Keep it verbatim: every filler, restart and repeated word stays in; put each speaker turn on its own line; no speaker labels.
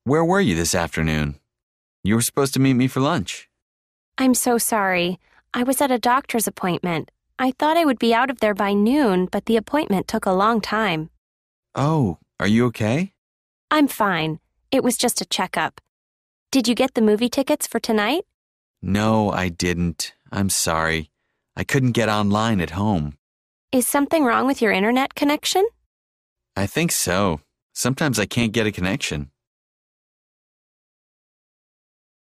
Where were you this afternoon? You were supposed to meet me for lunch.
I'm so sorry. I was at a doctor's appointment. I thought I would be out of there by noon, but the appointment took a long time.
Oh, are you okay?
I'm fine. It was just a checkup. Did you get the movie tickets for tonight?
No, I didn't. I'm sorry. I couldn't get online at home.
Is something wrong with your internet connection?
I think so. Sometimes I can't get a connection.